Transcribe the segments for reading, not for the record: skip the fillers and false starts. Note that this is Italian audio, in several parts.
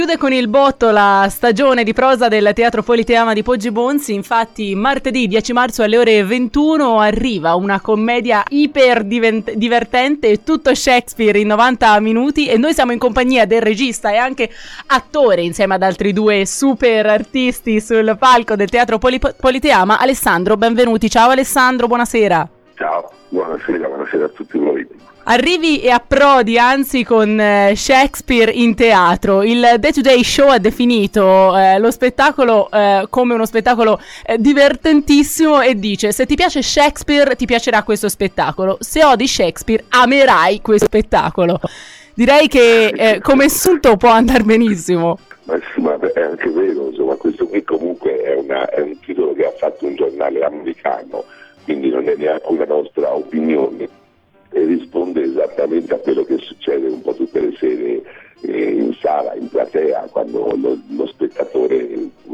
Chiude con il botto la stagione di prosa del Teatro Politeama di Poggi Bonzi. Infatti martedì 10 marzo alle ore 21 arriva una commedia iper divertente, tutto Shakespeare in 90 minuti, e noi siamo in compagnia del regista e anche attore insieme ad altri due super artisti sul palco del Teatro Politeama. Alessandro, benvenuti. Ciao Alessandro, buonasera. Ciao, buonasera a tutti voi. Arrivi e approdi anzi con Shakespeare in teatro. Il Day to Day Show ha definito lo spettacolo come uno spettacolo divertentissimo e dice: se ti piace Shakespeare ti piacerà questo spettacolo, se odi Shakespeare amerai questo spettacolo. Direi che come assunto può andare benissimo. Ma sì, ma è anche vero, insomma, questo qui comunque è un titolo che ha fatto un giornale americano, quindi non è neanche una nostra opinione. E risponde esattamente a quello che succede un po' tutte le sere in sala, in platea, quando lo spettatore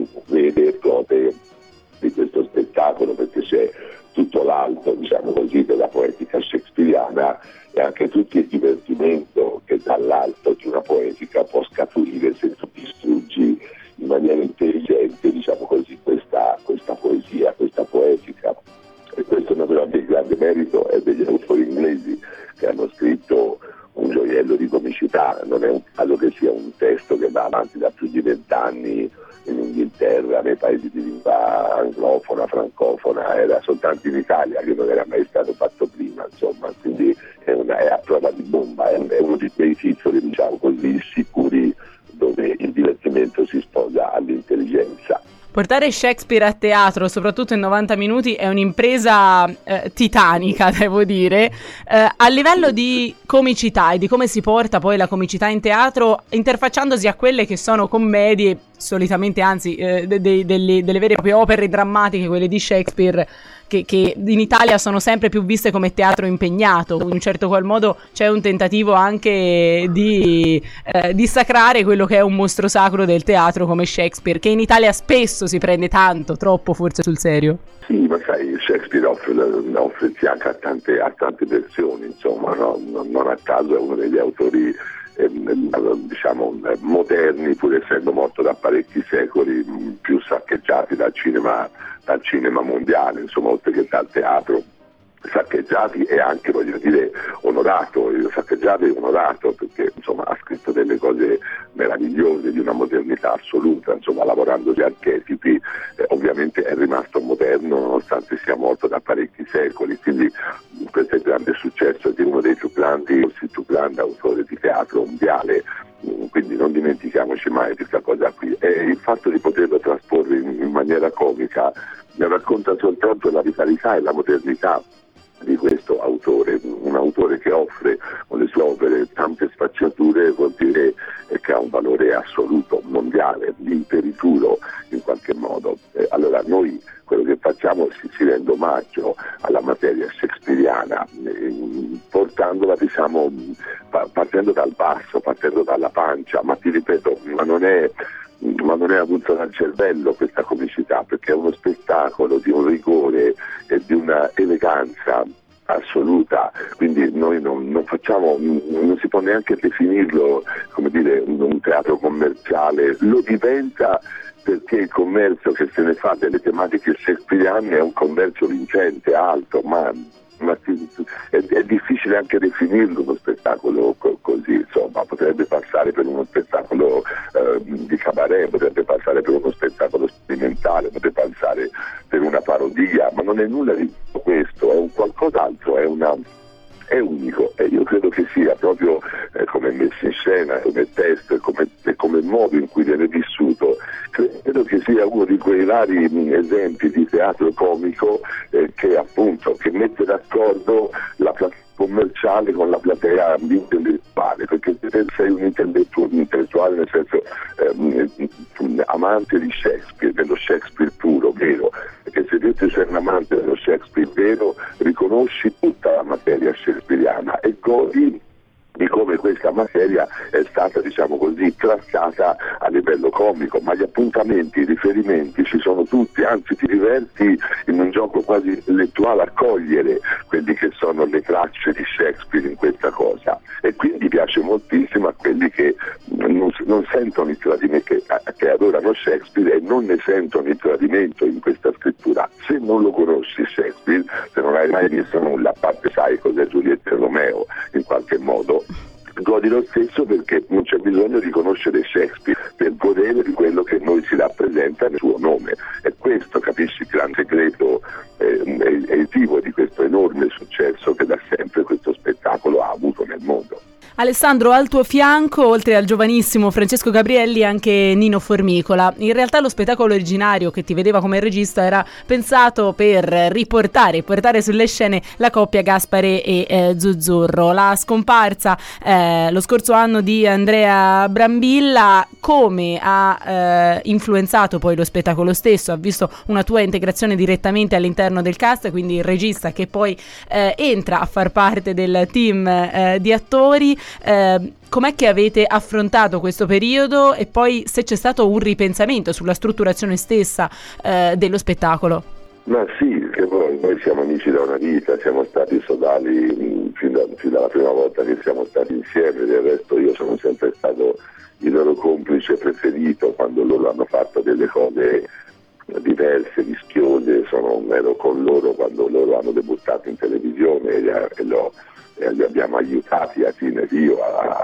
vede e gode di questo spettacolo, perché c'è tutto l'alto, diciamo così, della poetica shakespeariana e anche tutto il divertimento che dall'alto di una poetica può scaturire se tu distruggi in maniera intelligente, diciamo così, questa poesia, questa poetica. E questo naturalmente il grande merito è degli autori inglesi che hanno scritto un gioiello di comicità. Non è un caso che sia un testo che va avanti da più di 20 anni in Inghilterra, nei paesi di lingua anglofona, francofona, era soltanto in Italia che non era mai stato fatto prima, insomma, quindi è a prova di bomba, è uno di quei titoli, diciamo così, sicuri, dove il divertimento si sposa all'intelligenza. Portare Shakespeare a teatro, soprattutto in 90 minuti, è un'impresa titanica, devo dire. A livello di comicità e di come si porta poi la comicità in teatro, interfacciandosi a quelle che sono commedie, solitamente anzi delle vere e proprie opere drammatiche, quelle di Shakespeare, che in Italia sono sempre più viste come teatro impegnato. In un certo qual modo c'è un tentativo anche di dissacrare quello che è un mostro sacro del teatro come Shakespeare, che in Italia spesso si prende tanto, troppo forse sul serio. Sì, ma sai, Shakespeare offre fianco a tante versioni, insomma, no? Non a caso è uno degli autori diciamo moderni, pur essendo morto da parecchi secoli, più saccheggiati dal cinema mondiale, insomma, oltre che dal teatro. Saccheggiati e anche, voglio dire, onorato, saccheggiato e onorato, perché insomma ha scritto delle cose meravigliose di una modernità assoluta, insomma, lavorando gli archetipi, ovviamente è rimasto moderno nonostante sia morto da parecchi secoli, quindi questo è il grande successo di uno dei più grandi, forse il più grande autore di teatro mondiale, quindi non dimentichiamoci mai questa cosa qui. E il fatto di poterlo trasporre in maniera comica racconta soltanto la vitalità e la modernità di questo autore, un autore che offre con le sue opere tante sfaccettature, vuol dire che ha un valore assoluto, mondiale, imperituro in qualche modo. Allora noi quello che facciamo si rende omaggio alla materia shakespeariana, portandola, diciamo, partendo dal basso, partendo dalla pancia, ma ti ripeto, ma non è avulsa dal cervello questa comicità, perché è uno spettacolo di un rigore e di una eleganza assoluta, quindi noi non facciamo, non si può neanche definirlo, come dire, un teatro commerciale. Lo diventa perché il commercio che se ne fa delle tematiche shakespeariane è un commercio vincente, alto, ma è difficile anche definirlo uno spettacolo così, insomma, potrebbe passare per uno spettacolo di cabaret, potrebbe passare per uno spettacolo sperimentale, potrebbe passare per una parodia, ma non è nulla di questo, è un qualcos'altro, è unico, e io credo che sia proprio come messo in scena, come testo e come modo in cui viene vissuto. Credo che sia uno di quei rari esempi di teatro comico che mette d'accordo la platea commerciale con la platea intellettuale, perché se sei un intellettuale nel senso amante di Shakespeare, dello Shakespeare puro, vero, perché se tu sei un amante dello Shakespeare vero, riconosci tutta la materia shakespeariana e godi di di come questa materia è stata, diciamo così, trattata a livello comico, ma gli appuntamenti, i riferimenti ci sono tutti, anzi ti diverti in un gioco quasi intellettuale a cogliere quelli che sono le tracce di Shakespeare in questa cosa, e quindi piace moltissimo a quelli che non sentono il tradimento, che adorano Shakespeare e non ne sentono il tradimento in questa scrittura. Se non lo conosci Shakespeare, se non hai mai visto nulla, a parte sai cos'è Giulietta e Romeo, in qualche modo godi lo stesso, perché non c'è bisogno di conoscere Shakespeare per godere di quello che noi si rappresenta nel suo nome. E questo, capisci, il gran segreto editivo di questo enorme successo che da sempre questo spettacolo ha avuto nel mondo. Alessandro, al tuo fianco, oltre al giovanissimo Francesco Gabrielli, anche Nino Formicola. In realtà lo spettacolo originario che ti vedeva come regista era pensato per portare sulle scene la coppia Gaspare e Zuzzurro. La scomparsa lo scorso anno di Andrea Brambilla, come ha influenzato poi lo spettacolo stesso? Ha visto una tua integrazione direttamente all'interno del cast, quindi il regista che poi entra a far parte del team di attori. Com'è che avete affrontato questo periodo, e poi se c'è stato un ripensamento sulla strutturazione stessa dello spettacolo? Ma sì, che poi noi siamo amici da una vita, siamo stati sodali fin dalla prima volta che siamo stati insieme. Del resto io sono sempre stato il loro complice preferito quando loro hanno fatto delle cose diverse, rischiose. Ero con loro quando loro hanno debuttato in televisione e li abbiamo aiutati a Fine Rio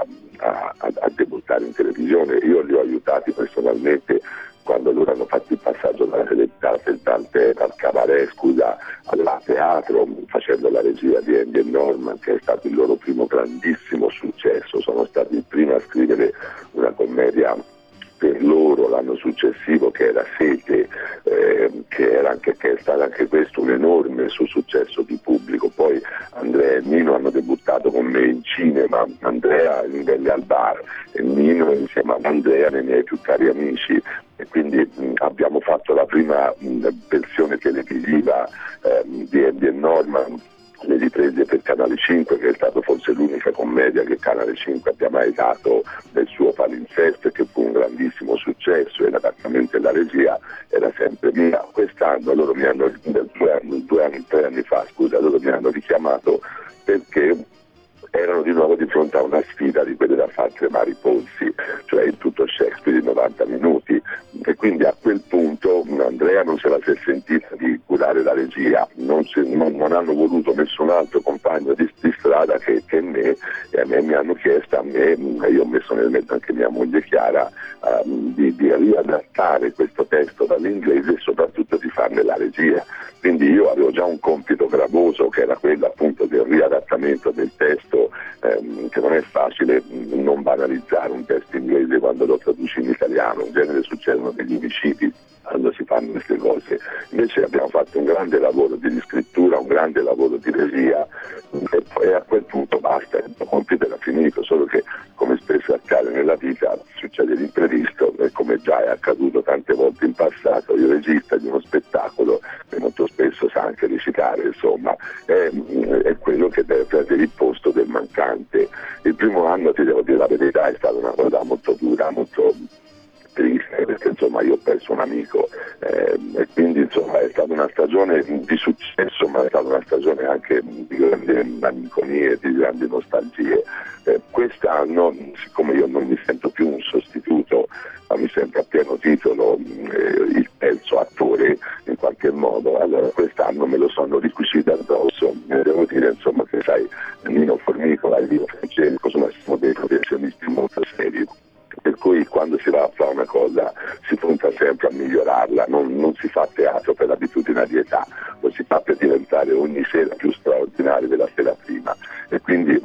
a debuttare in televisione. Io li ho aiutati personalmente quando loro hanno fatto il passaggio dal cabaret, al teatro, facendo la regia di Andy e Norman, che è stato il loro primo grandissimo successo. Sono stati i primi a scrivere una commedia per loro l'anno successivo, che era Sete, che è stato anche questo un enorme successo di pubblico. Poi Andrea e Nino hanno debuttato con me in cinema, Andrea in Belle al Bar e Nino insieme ad Andrea nei miei più cari amici, e quindi abbiamo fatto la prima versione televisiva di Andy e Norman, le riprese per Canale 5, che è stata forse l'unica commedia che Canale 5 abbia mai dato del suo palinsesto, e che fu un grandissimo successo, e l'adattamento e la regia era sempre mia. Quest'anno loro mi hanno, 3 anni fa, loro mi hanno richiamato perché erano di nuovo di fronte a una sfida di quelle da far tremare i polsi, cioè in tutto Shakespeare in 90 minuti, e quindi a quel punto Andrea non se la si è sentita di curare la regia, non hanno voluto nessun altro compagno di strada che me, e a me mi hanno chiesto, e io ho messo nel mezzo anche mia moglie Chiara, di riadattare questo testo dall'inglese e soprattutto di farne la regia. Quindi io avevo già un compito gravoso, che era quello appunto del riadattamento del testo, che non è facile non banalizzare un testo inglese quando lo traduci in italiano. In genere succedono degli omicidi quando si fanno queste cose. Invece abbiamo fatto un grande lavoro di riscrittura, un grande lavoro di regia, e poi a quel punto basta, il compito era finito. Solo che, come spesso accade nella vita, succede l'imprevisto, e come già è accaduto tante volte in passato, il regista di uno spettacolo, che molto spesso sa anche recitare, insomma, è quello che deve prendere il posto del mancante. Il primo anno, ti devo dire la verità, è stata una cosa molto dura, molto triste, perché insomma io ho perso un amico, e quindi insomma è stata una stagione di successo, ma è stata una stagione anche di grandi malinconie, di grandi nostalgie. Quest'anno, siccome io non mi sento più un sostituto, ma mi sento a pieno titolo il terzo attore in qualche modo, allora quest'anno me lo sono ricucito addosso. Devo dire insomma che sai, Nino Formicola e Nino Francesco sono dei professionisti molto seri, per cui quando si va a fare una cosa si punta sempre a migliorarla, non si fa teatro per abitudinarietà, lo si fa per diventare ogni sera più straordinario della sera prima, e quindi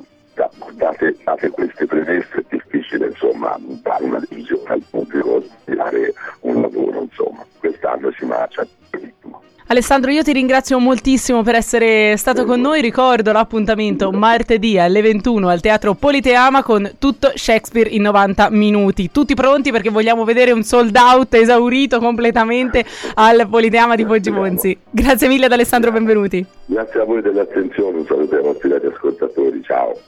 date queste premesse è difficile insomma dare una decisione al pubblico, dare un lavoro, insomma quest'anno si marcia. Alessandro, io ti ringrazio moltissimo per essere stato con noi. Ricordo l'appuntamento martedì alle 21 al Teatro Politeama con tutto Shakespeare in 90 minuti. Tutti pronti, perché vogliamo vedere un sold out esaurito completamente al Politeama di Poggibonsi. Grazie mille ad Alessandro, benvenuti. Grazie a voi dell'attenzione, un saluto ai nostri ascoltatori, ciao.